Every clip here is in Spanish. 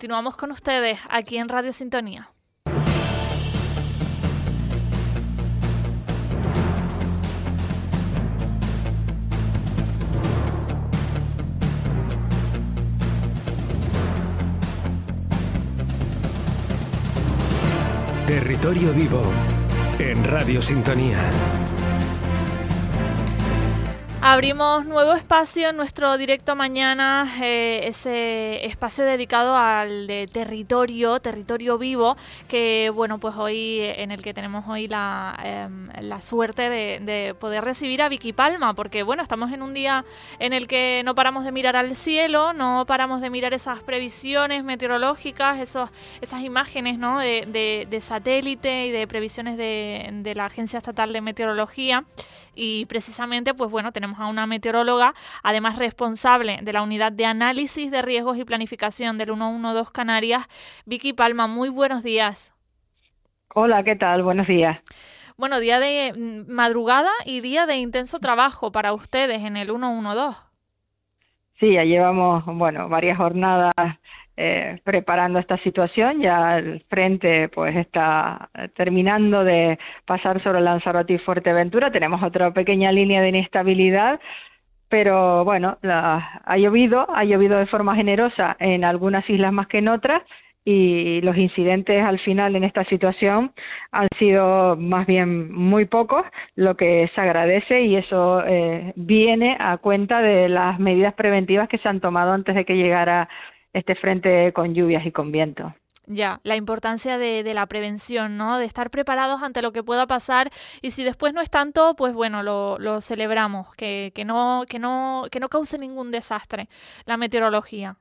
continuamos con ustedes aquí en Radio Sintonía. Territorio Vivo en Radio Sintonía. Abrimos nuevo espacio en nuestro directo mañana, ese espacio dedicado al de territorio vivo, que bueno, pues hoy en el que tenemos hoy la suerte de poder recibir a Vicky Palma, porque bueno, estamos en un día en el que no paramos de mirar al cielo, no paramos de mirar esas previsiones meteorológicas, esas imágenes, ¿no?, de satélite y de previsiones de la Agencia Estatal de Meteorología. Y precisamente, pues bueno, tenemos a una meteoróloga, además responsable de la Unidad de Análisis de Riesgos y Planificación del 112 Canarias, Vicky Palma. Muy buenos días. Hola, ¿qué tal? Buenos días. Bueno, día de madrugada y día de intenso trabajo para ustedes en el 112. Sí, ya llevamos, varias jornadas preparando esta situación. Ya el frente pues está terminando de pasar sobre Lanzarote y Fuerteventura. Tenemos otra pequeña línea de inestabilidad, pero bueno, ha llovido de forma generosa en algunas islas más que en otras, y los incidentes al final en esta situación han sido más bien muy pocos, lo que se agradece, y eso viene a cuenta de las medidas preventivas que se han tomado antes de que llegara este frente con lluvias y con viento. Ya, la importancia de la prevención, ¿no? De estar preparados ante lo que pueda pasar, y si después no es tanto, pues bueno, lo celebramos, que no cause ningún desastre la meteorología.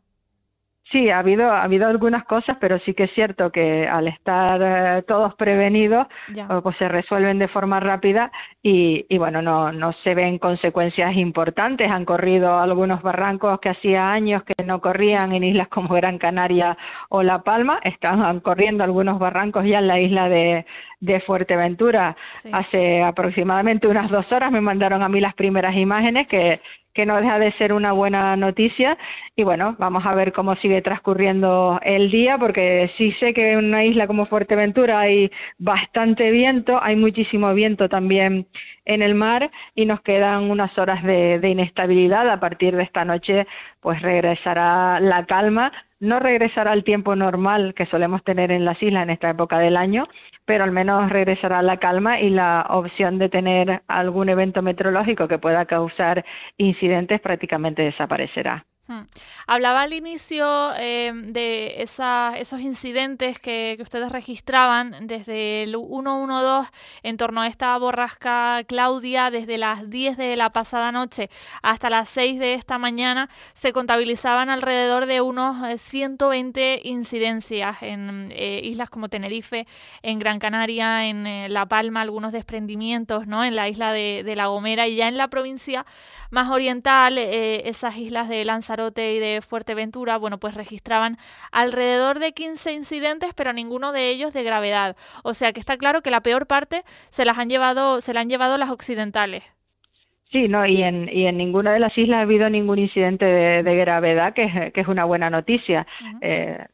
Sí, ha habido algunas cosas, pero sí que es cierto que al estar todos prevenidos, pues se resuelven de forma rápida y bueno, no se ven consecuencias importantes. Han corrido algunos barrancos que hacía años que no corrían en islas como Gran Canaria o La Palma. Están corriendo algunos barrancos ya en la isla de Fuerteventura. Sí. Hace aproximadamente unas 2 horas me mandaron a mí las primeras imágenes, que no deja de ser una buena noticia. Y bueno, vamos a ver cómo sigue transcurriendo el día, porque sí sé que en una isla como Fuerteventura hay bastante viento, hay muchísimo viento también en el mar, y nos quedan unas horas de inestabilidad. A partir de esta noche pues regresará la calma. No regresará el tiempo normal que solemos tener en las islas en esta época del año, pero al menos regresará la calma, y la opción de tener algún evento meteorológico que pueda causar incidentes prácticamente desaparecerá. Hablaba al inicio de esos incidentes que ustedes registraban desde el 112 en torno a esta borrasca Claudia. Desde las 10 de la pasada noche hasta las 6 de esta mañana se contabilizaban alrededor de unos 120 incidencias en islas como Tenerife, en Gran Canaria, en La Palma, algunos desprendimientos, ¿no?, en la isla de La Gomera, y ya en la provincia más oriental, esas islas de Lanzarote y de Fuerteventura, bueno, pues registraban alrededor de 15 incidentes, pero ninguno de ellos de gravedad. O sea que está claro que la peor parte se la han llevado las occidentales. Sí, no, y en ninguna de las islas ha habido ningún incidente de gravedad, que es una buena noticia. Uh-huh.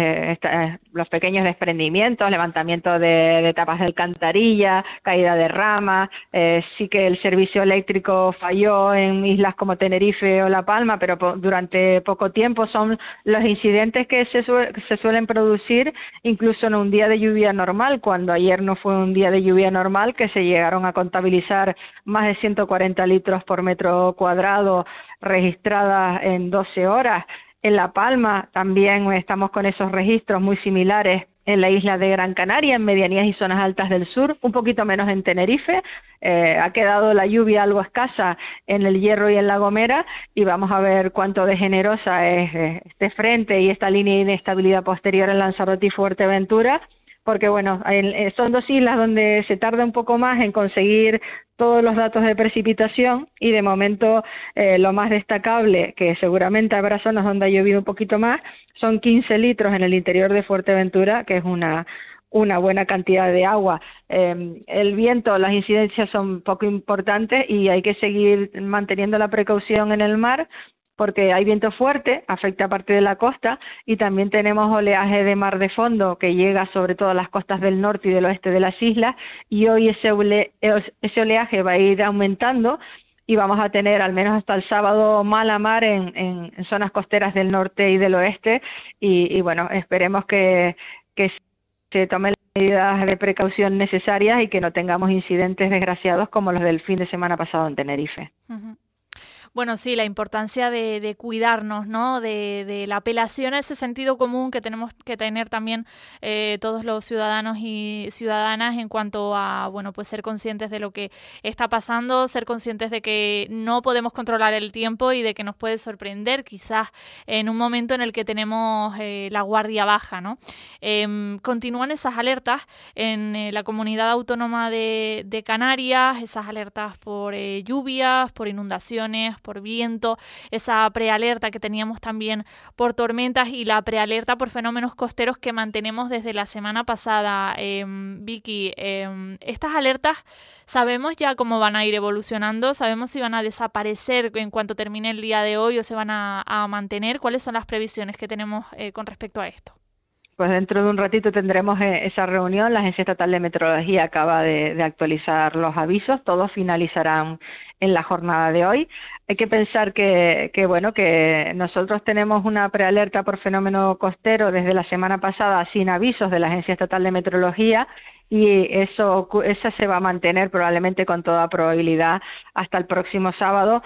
Los pequeños desprendimientos, levantamiento de tapas de alcantarilla, caída de ramas, sí que el servicio eléctrico falló en islas como Tenerife o La Palma, pero durante poco tiempo. Son los incidentes que se suelen producir incluso en un día de lluvia normal, cuando ayer no fue un día de lluvia normal, que se llegaron a contabilizar más de 140 litros por metro cuadrado registradas en 12 horas. En La Palma también estamos con esos registros muy similares en la isla de Gran Canaria, en medianías y zonas altas del sur, un poquito menos en Tenerife. Ha quedado la lluvia algo escasa en El Hierro y en La Gomera, y vamos a ver cuánto de generosa es este frente y esta línea de inestabilidad posterior en Lanzarote y Fuerteventura, porque bueno, son 2 islas donde se tarda un poco más en conseguir todos los datos de precipitación, y de momento lo más destacable, que seguramente habrá zonas donde ha llovido un poquito más, son 15 litros en el interior de Fuerteventura, que es una buena cantidad de agua. El viento, las incidencias son poco importantes, y hay que seguir manteniendo la precaución en el mar, porque hay viento fuerte, afecta parte de la costa, y también tenemos oleaje de mar de fondo que llega sobre todo a las costas del norte y del oeste de las islas, y hoy ese oleaje va a ir aumentando y vamos a tener al menos hasta el sábado mala mar en zonas costeras del norte y del oeste, y bueno, esperemos que se tomen las medidas de precaución necesarias y que no tengamos incidentes desgraciados como los del fin de semana pasado en Tenerife. Uh-huh. Bueno, sí, la importancia de cuidarnos, ¿no? De la apelación a ese sentido común que tenemos que tener también todos los ciudadanos y ciudadanas en cuanto a, bueno, pues ser conscientes de lo que está pasando, ser conscientes de que no podemos controlar el tiempo y de que nos puede sorprender quizás en un momento en el que tenemos la guardia baja, ¿no? Continúan esas alertas en la comunidad autónoma de Canarias, esas alertas por lluvias, por inundaciones, por viento, esa prealerta que teníamos también por tormentas y la prealerta por fenómenos costeros que mantenemos desde la semana pasada. Vicky, estas alertas, ¿sabemos ya cómo van a ir evolucionando? ¿Sabemos si van a desaparecer en cuanto termine el día de hoy o se van a mantener? ¿Cuáles son las previsiones que tenemos con respecto a esto? Pues dentro de un ratito tendremos esa reunión. La Agencia Estatal de Meteorología acaba de actualizar los avisos. Todos finalizarán en la jornada de hoy. Hay que pensar que nosotros tenemos una prealerta por fenómeno costero desde la semana pasada sin avisos de la Agencia Estatal de Meteorología, y esa se va a mantener probablemente con toda probabilidad hasta el próximo sábado,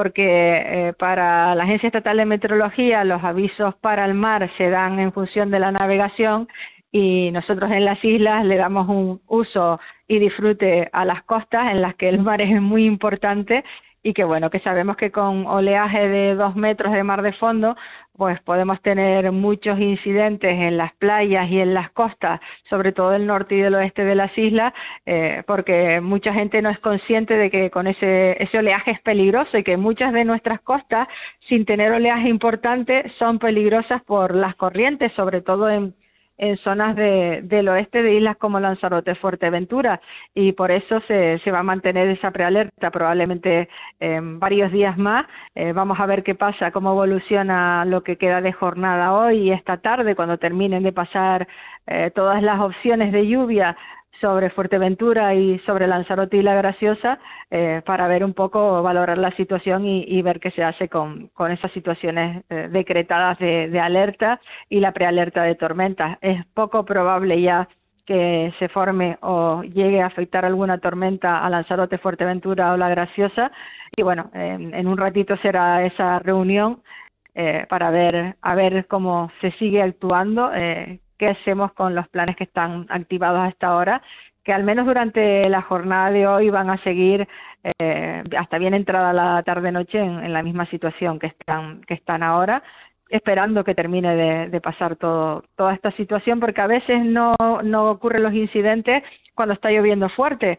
porque para la Agencia Estatal de Meteorología los avisos para el mar se dan en función de la navegación, y nosotros en las islas le damos un uso y disfrute a las costas en las que el mar es muy importante, y que bueno, que sabemos que con oleaje de 2 metros de mar de fondo pues podemos tener muchos incidentes en las playas y en las costas, sobre todo del norte y del oeste de las islas, porque mucha gente no es consciente de que con ese oleaje es peligroso, y que muchas de nuestras costas, sin tener oleaje importante, son peligrosas por las corrientes, sobre todo en zonas del oeste de islas como Lanzarote, Fuerteventura, y por eso se va a mantener esa prealerta probablemente varios días más. Vamos a ver qué pasa, cómo evoluciona lo que queda de jornada hoy y esta tarde, cuando terminen de pasar todas las opciones de lluvia sobre Fuerteventura y sobre Lanzarote y La Graciosa, para ver un poco, valorar la situación y ver qué se hace con esas situaciones decretadas de alerta y la prealerta de tormentas. Es poco probable ya que se forme o llegue a afectar alguna tormenta a Lanzarote, Fuerteventura o La Graciosa, y bueno, en un ratito será esa reunión para ver cómo se sigue actuando, qué hacemos con los planes que están activados hasta ahora, que al menos durante la jornada de hoy van a seguir hasta bien entrada la tarde-noche en la misma situación que están ahora, esperando que termine de pasar toda esta situación, porque a veces no ocurren los incidentes cuando está lloviendo fuerte,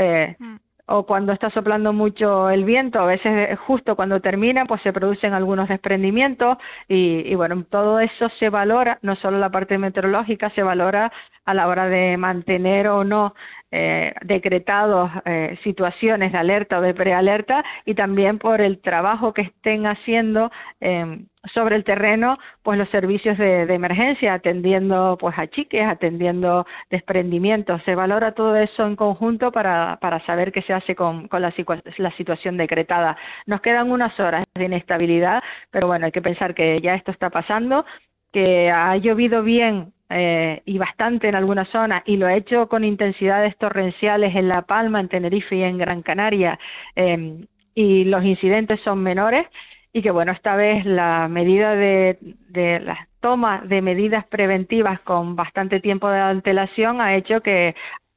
o cuando está soplando mucho el viento. A veces justo cuando termina pues se producen algunos desprendimientos, y bueno, todo eso se valora, no solo la parte meteorológica, se valora a la hora de mantener o no decretados situaciones de alerta o de prealerta, y también por el trabajo que estén haciendo sobre el terreno pues los servicios de emergencia, atendiendo pues achiques, atendiendo desprendimientos. Se valora todo eso en conjunto para saber qué se hace con la situación decretada. Nos quedan unas horas de inestabilidad, pero bueno, hay que pensar que ya esto está pasando, que ha llovido bien y bastante en algunas zonas, y lo ha hecho con intensidades torrenciales en La Palma, en Tenerife y en Gran Canaria, y los incidentes son menores, y que bueno, esta vez la medida de las tomas de medidas preventivas con bastante tiempo de antelación ha hecho que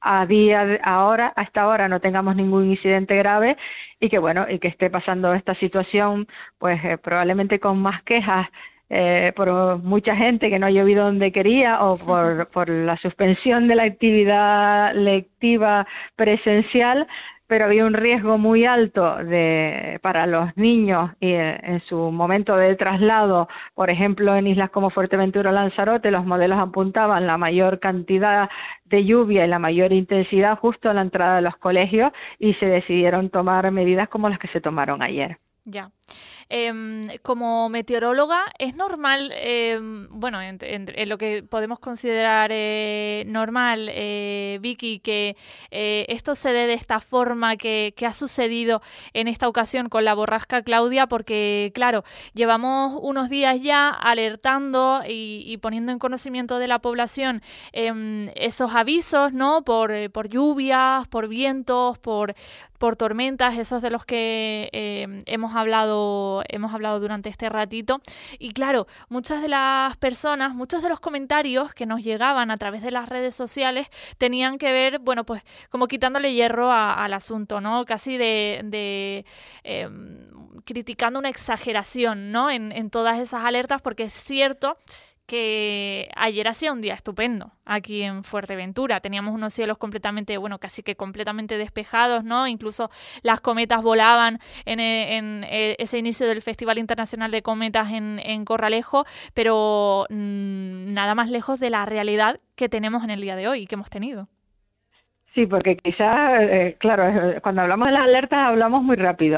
hasta ahora no tengamos ningún incidente grave, y que bueno, y que esté pasando esta situación pues probablemente con más quejas por mucha gente que no ha llovido donde quería, o por la suspensión de la actividad lectiva presencial, pero había un riesgo muy alto para los niños y en su momento de traslado. Por ejemplo, en islas como Fuerteventura o Lanzarote, los modelos apuntaban la mayor cantidad de lluvia y la mayor intensidad justo a la entrada de los colegios, y se decidieron tomar medidas como las que se tomaron ayer. Ya. Como meteoróloga, ¿es normal, bueno, en lo que podemos considerar normal, Vicky, que esto se dé de esta forma que ha sucedido en esta ocasión con la borrasca Claudia? Porque, claro, llevamos unos días ya alertando y poniendo en conocimiento de la población esos avisos, ¿no? Por lluvias, por vientos, por tormentas, esos de los que hemos hablado durante este ratito. Y claro, muchas de las personas, muchos de los comentarios que nos llegaban a través de las redes sociales tenían que ver, bueno, pues como quitándole hierro al asunto, ¿no? Casi de criticando una exageración, ¿no? En todas esas alertas, porque es cierto que ayer hacía un día estupendo aquí en Fuerteventura. Teníamos unos cielos completamente, bueno, casi que completamente despejados, ¿no? Incluso las cometas volaban en ese inicio del Festival Internacional de Cometas en Corralejo, pero nada más lejos de la realidad que tenemos en el día de hoy y que hemos tenido. Sí, porque quizás, claro, cuando hablamos de las alertas hablamos muy rápido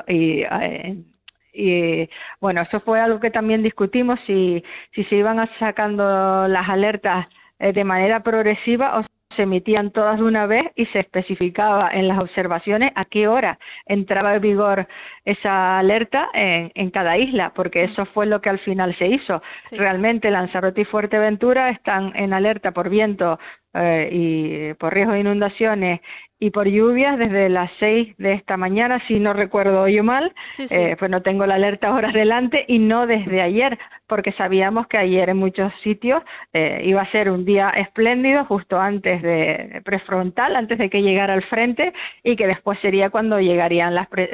y bueno, eso fue algo que también discutimos, si se iban sacando las alertas de manera progresiva o se emitían todas de una vez y se especificaba en las observaciones a qué hora entraba en vigor esa alerta en cada isla, porque eso fue lo que al final se hizo. Sí. Realmente Lanzarote y Fuerteventura están en alerta por viento y por riesgo de inundaciones y por lluvias desde las 6 de esta mañana, si no recuerdo yo mal, sí. Pues no tengo la alerta ahora delante, y no desde ayer, porque sabíamos que ayer en muchos sitios iba a ser un día espléndido, justo antes de prefrontal, antes de que llegara el frente, y que después sería cuando llegarían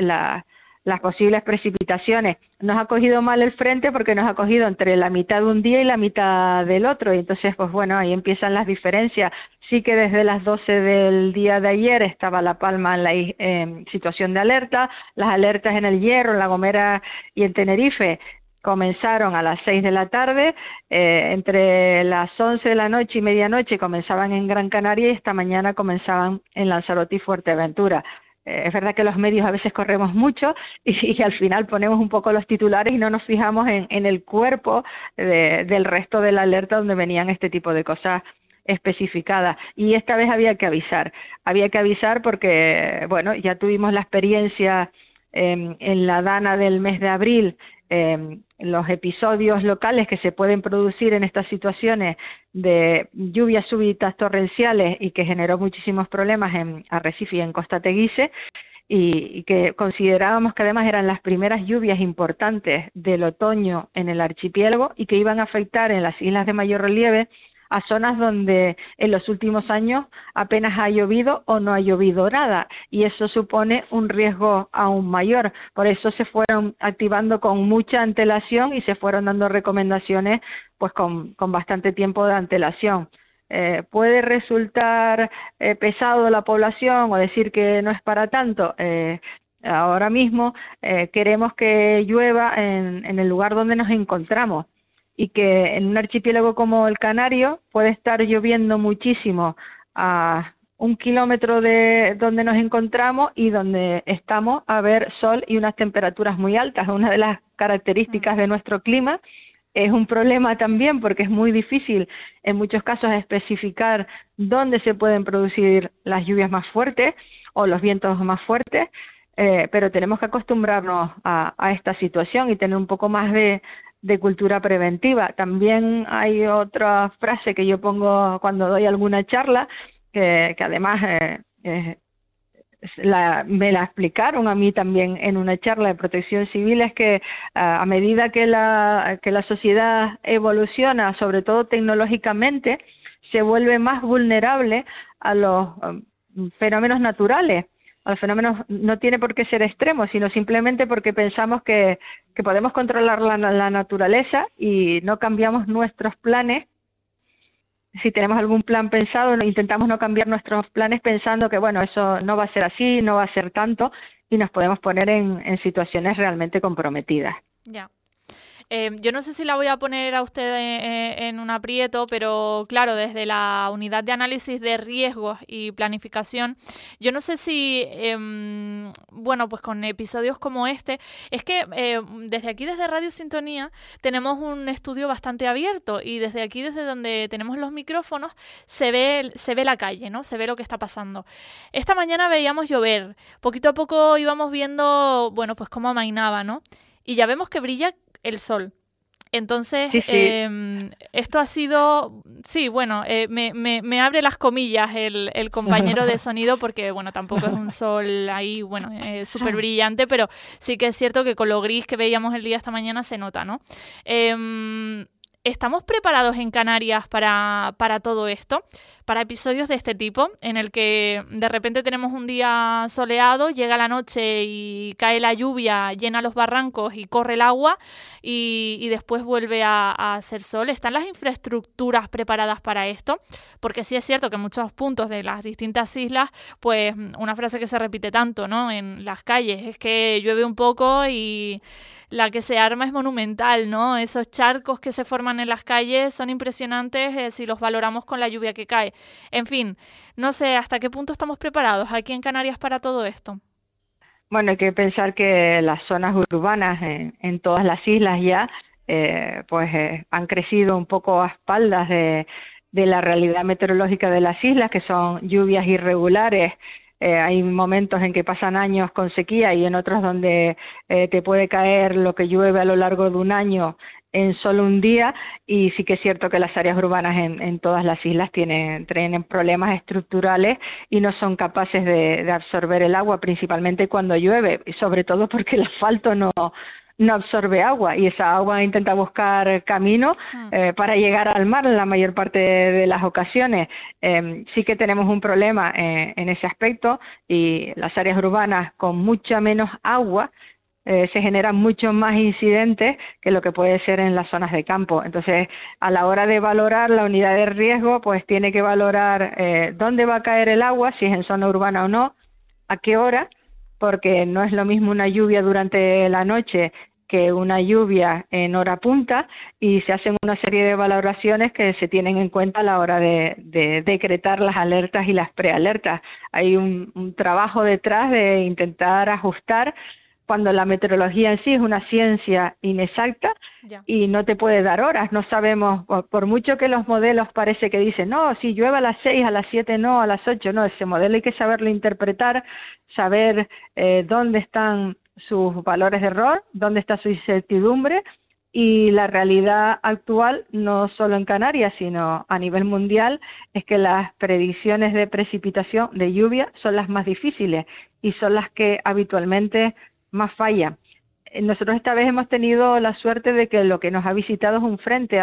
las posibles precipitaciones. Nos ha cogido mal el frente porque nos ha cogido entre la mitad de un día y la mitad del otro, y entonces, pues bueno, ahí empiezan las diferencias. Sí que desde las 12 del día de ayer estaba La Palma en situación de alerta. Las alertas en El Hierro, en La Gomera y en Tenerife comenzaron a las 6 de la tarde, entre las 11 de la noche y medianoche comenzaban en Gran Canaria, y esta mañana comenzaban en Lanzarote y Fuerteventura. Es verdad que los medios a veces corremos mucho y al final ponemos un poco los titulares y no nos fijamos en el cuerpo del resto de la alerta donde venían este tipo de cosas especificadas. Y esta vez había que avisar porque, bueno, ya tuvimos la experiencia en la Dana del mes de abril, los episodios locales que se pueden producir en estas situaciones de lluvias súbitas torrenciales y que generó muchísimos problemas en Arrecife y en Costa Teguise, y que considerábamos que además eran las primeras lluvias importantes del otoño en el archipiélago y que iban a afectar en las islas de mayor relieve a zonas donde en los últimos años apenas ha llovido o no ha llovido nada, y eso supone un riesgo aún mayor. Por eso se fueron activando con mucha antelación y se fueron dando recomendaciones pues con bastante tiempo de antelación. Puede resultar pesado la población o decir que no es para tanto. Ahora mismo queremos que llueva en el lugar donde nos encontramos, y que en un archipiélago como el Canario puede estar lloviendo muchísimo a 1 kilómetro de donde nos encontramos y donde estamos a ver sol y unas temperaturas muy altas. Una de las características de nuestro clima. Es un problema también porque es muy difícil en muchos casos especificar dónde se pueden producir las lluvias más fuertes o los vientos más fuertes, pero tenemos que acostumbrarnos a esta situación y tener un poco más de cultura preventiva. También hay otra frase que yo pongo cuando doy alguna charla, que además me la explicaron a mí también en una charla de protección civil, es que a medida que la sociedad evoluciona, sobre todo tecnológicamente, se vuelve más vulnerable a los fenómenos naturales. Los fenómenos no tiene por qué ser extremos, sino simplemente porque pensamos que podemos controlar la naturaleza y no cambiamos nuestros planes. Si tenemos algún plan pensado, intentamos no cambiar nuestros planes pensando que, bueno, eso no va a ser así, no va a ser tanto, y nos podemos poner en situaciones realmente comprometidas. Ya. Yo no sé si la voy a poner a usted en un aprieto, pero claro, desde la unidad de análisis de riesgos y planificación, yo no sé si, bueno, pues con episodios como este, es que desde aquí, desde Radio Sintonía, tenemos un estudio bastante abierto y desde aquí, desde donde tenemos los micrófonos, se ve la calle, ¿no? Se ve lo que está pasando. Esta mañana veíamos llover, poquito a poco íbamos viendo, bueno, pues cómo amainaba, ¿no? Y ya vemos que brilla el sol. Entonces, Sí, sí. esto ha sido, sí, bueno, me abre las comillas el compañero de sonido porque, bueno, tampoco es un sol ahí, bueno, súper brillante, pero sí que es cierto que con lo gris que veíamos el día esta mañana se nota, ¿no? ¿Estamos preparados en Canarias para todo esto? Para episodios de este tipo, en el que de repente tenemos un día soleado, llega la noche y cae la lluvia, llena los barrancos y corre el agua y después vuelve a hacer sol. ¿Están las infraestructuras preparadas para esto? Porque sí es cierto que en muchos puntos de las distintas islas, pues una frase que se repite tanto, ¿no? En las calles es que llueve un poco y la que se arma es monumental, ¿no? Esos charcos que se forman en las calles son impresionantes si los valoramos con la lluvia que cae. En fin, no sé hasta qué punto estamos preparados aquí en Canarias para todo esto. Bueno, hay que pensar que las zonas urbanas en todas las islas ya, han crecido un poco a espaldas de la realidad meteorológica de las islas, que son lluvias irregulares. Hay momentos en que pasan años con sequía y en otros donde te puede caer lo que llueve a lo largo de un año en solo un día, y sí que es cierto que las áreas urbanas en todas las islas tienen problemas estructurales y no son capaces de absorber el agua, principalmente cuando llueve, y sobre todo porque el asfalto no absorbe agua y esa agua intenta buscar camino para llegar al mar en la mayor parte de las ocasiones. Sí que tenemos un problema en ese aspecto, y las áreas urbanas con mucha menos agua se generan muchos más incidentes que lo que puede ser en las zonas de campo. Entonces, a la hora de valorar la unidad de riesgo, pues tiene que valorar dónde va a caer el agua, si es en zona urbana o no, a qué hora, porque no es lo mismo una lluvia durante la noche que una lluvia en hora punta, y se hacen una serie de valoraciones que se tienen en cuenta a la hora de decretar las alertas y las prealertas. Hay un trabajo detrás de intentar ajustar cuando la meteorología en sí es una ciencia inexacta y no te puede dar horas. No sabemos, por mucho que los modelos parece que dicen, no, si llueve a las 6, a las 7 no, a las 8 no, ese modelo hay que saberlo interpretar, saber dónde están sus valores de error, dónde está su incertidumbre, y la realidad actual, no solo en Canarias, sino a nivel mundial, es que las predicciones de precipitación, de lluvia, son las más difíciles y son las que habitualmente más fallan. Nosotros esta vez hemos tenido la suerte de que lo que nos ha visitado es un frente.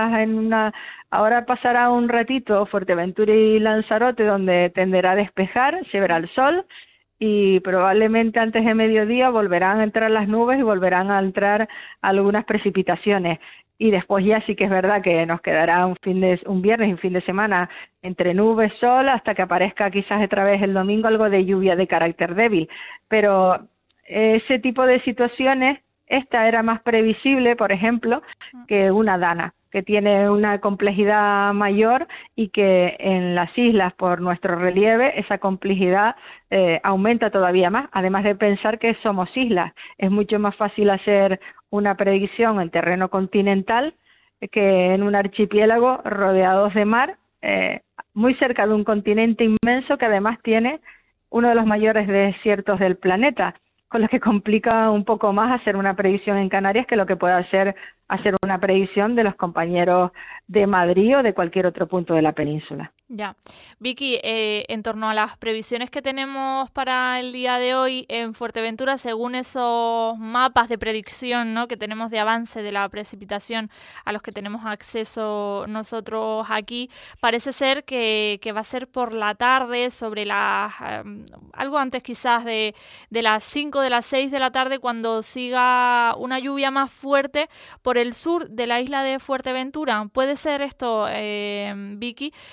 Ahora pasará un ratito Fuerteventura y Lanzarote, donde tenderá a despejar, se verá el sol, y probablemente antes de mediodía volverán a entrar las nubes y volverán a entrar algunas precipitaciones. Y después ya sí que es verdad que nos quedará un viernes y un fin de semana entre nubes, sol, hasta que aparezca quizás otra vez el domingo algo de lluvia de carácter débil. Pero ese tipo de situaciones, esta era más previsible, por ejemplo, que una Dana, que tiene una complejidad mayor y que en las islas, por nuestro relieve, esa complejidad aumenta todavía más. Además de pensar que somos islas, es mucho más fácil hacer una predicción en terreno continental que en un archipiélago rodeados de mar, muy cerca de un continente inmenso que además tiene uno de los mayores desiertos del planeta, con lo que complica un poco más hacer una predicción en Canarias que lo que puede hacer una predicción de los compañeros de Madrid o de cualquier otro punto de la península. Ya. Vicky, en torno a las previsiones que tenemos para el día de hoy en Fuerteventura, según esos mapas de predicción, ¿no?, que tenemos de avance de la precipitación a los que tenemos acceso nosotros aquí, parece ser que va a ser por la tarde, sobre las algo antes quizás de las 5, de las 6 de la tarde, cuando siga una lluvia más fuerte por el sur de la isla de Fuerteventura. ¿Puede ser esto, Vicky?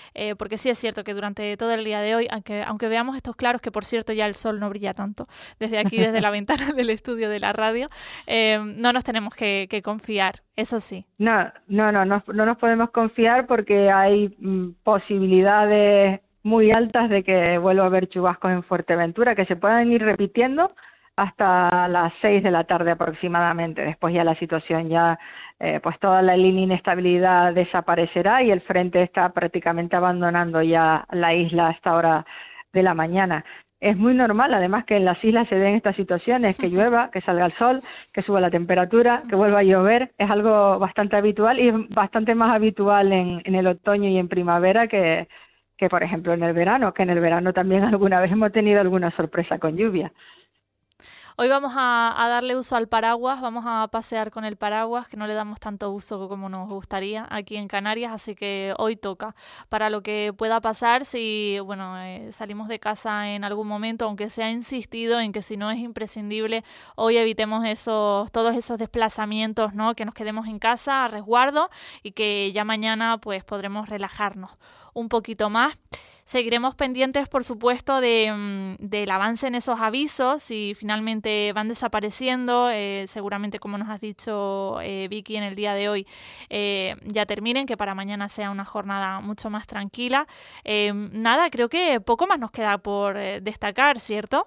porque sí es cierto que durante todo el día de hoy, aunque veamos estos claros, que por cierto ya el sol no brilla tanto desde aquí, desde la ventana del estudio de la radio, no nos tenemos que confiar, eso sí. No nos podemos confiar porque hay posibilidades muy altas de que vuelva a haber chubascos en Fuerteventura, que se puedan ir repitiendo hasta las 6 de la tarde aproximadamente. Después ya la situación pues toda la línea de inestabilidad desaparecerá y el frente está prácticamente abandonando ya la isla a esta hora de la mañana. Es muy normal, además, que en las islas se den estas situaciones, que llueva, que salga el sol, que suba la temperatura, que vuelva a llover. Es algo bastante habitual y es bastante más habitual en el otoño y en primavera que por ejemplo en el verano, que en el verano también alguna vez hemos tenido alguna sorpresa con lluvia. Hoy vamos a darle uso al paraguas, vamos a pasear con el paraguas, que no le damos tanto uso como nos gustaría aquí en Canarias, así que hoy toca. Para lo que pueda pasar, si salimos de casa en algún momento, aunque se ha insistido en que si no es imprescindible, hoy evitemos todos esos desplazamientos, ¿no? Que nos quedemos en casa a resguardo y que ya mañana pues podremos relajarnos un poquito más. Seguiremos pendientes, por supuesto, del avance en esos avisos, si finalmente van desapareciendo, seguramente, como nos has dicho, Vicky, en el día de hoy ya terminen, que para mañana sea una jornada mucho más tranquila. Nada, creo que poco más nos queda por destacar, ¿cierto?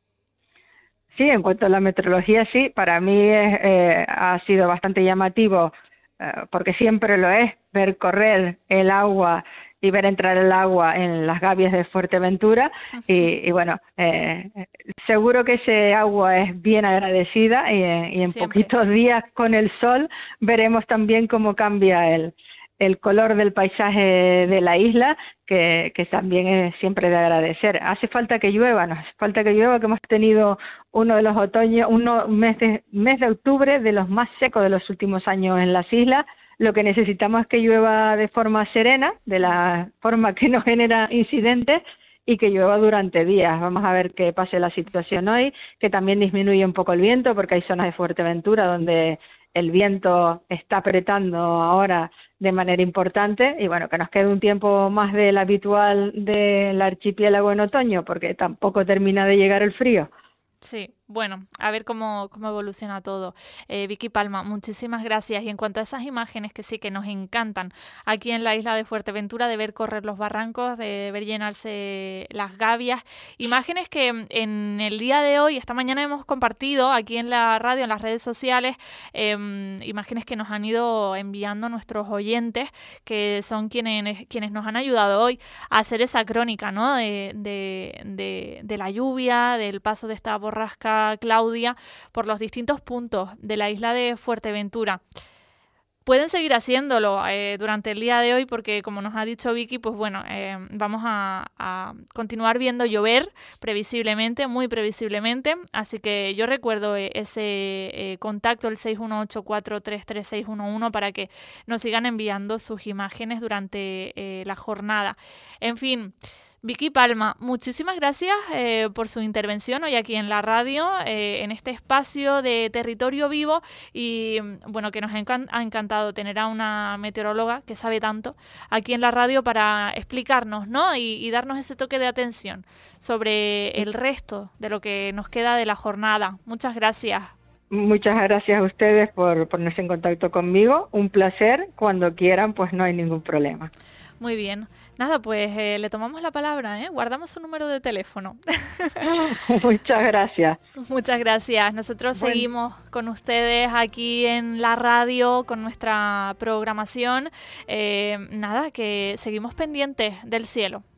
Sí, en cuanto a la meteorología, sí, para mí ha sido bastante llamativo, porque siempre lo es, ver correr el agua y ver entrar el agua en las gavias de Fuerteventura y seguro que ese agua es bien agradecida y en poquitos días con el sol veremos también cómo cambia el color del paisaje de la isla, que también es siempre de agradecer. Hace falta que llueva, que hemos tenido uno de los otoños, mes de octubre de los más secos de los últimos años en las islas. Lo que necesitamos es que llueva de forma serena, de la forma que no genera incidentes, y que llueva durante días. Vamos a ver qué pase la situación hoy, que también disminuye un poco el viento, porque hay zonas de Fuerteventura donde el viento está apretando ahora de manera importante, y bueno, que nos quede un tiempo más del habitual del archipiélago en otoño, porque tampoco termina de llegar el frío. Sí, bueno, a ver cómo evoluciona todo. Vicky Palma, muchísimas gracias. Y en cuanto a esas imágenes que sí que nos encantan aquí en la isla de Fuerteventura, de ver correr los barrancos, de ver llenarse las gavias, imágenes que en el día de hoy, esta mañana hemos compartido aquí en la radio, en las redes sociales, imágenes que nos han ido enviando nuestros oyentes, que son quienes nos han ayudado hoy a hacer esa crónica, ¿no? de la lluvia, del paso de esta borrasca Claudia por los distintos puntos de la isla de Fuerteventura. Pueden seguir haciéndolo durante el día de hoy porque, como nos ha dicho Vicky, pues bueno, vamos a continuar viendo llover previsiblemente, muy previsiblemente. Así que yo recuerdo ese contacto, el 618433611, para que nos sigan enviando sus imágenes durante la jornada. En fin, Vicky Palma, muchísimas gracias por su intervención hoy aquí en la radio, en este espacio de Territorio Vivo, y bueno, que nos ha encantado tener a una meteoróloga que sabe tanto aquí en la radio para explicarnos, ¿no? Y darnos ese toque de atención sobre el resto de lo que nos queda de la jornada. Muchas gracias. Muchas gracias a ustedes por ponerse en contacto conmigo. Un placer. Cuando quieran, pues no hay ningún problema. Muy bien. Nada, pues le tomamos la palabra, guardamos su número de teléfono. Muchas gracias. Muchas gracias. Nosotros seguimos con ustedes aquí en la radio con nuestra programación. Nada, que seguimos pendientes del cielo.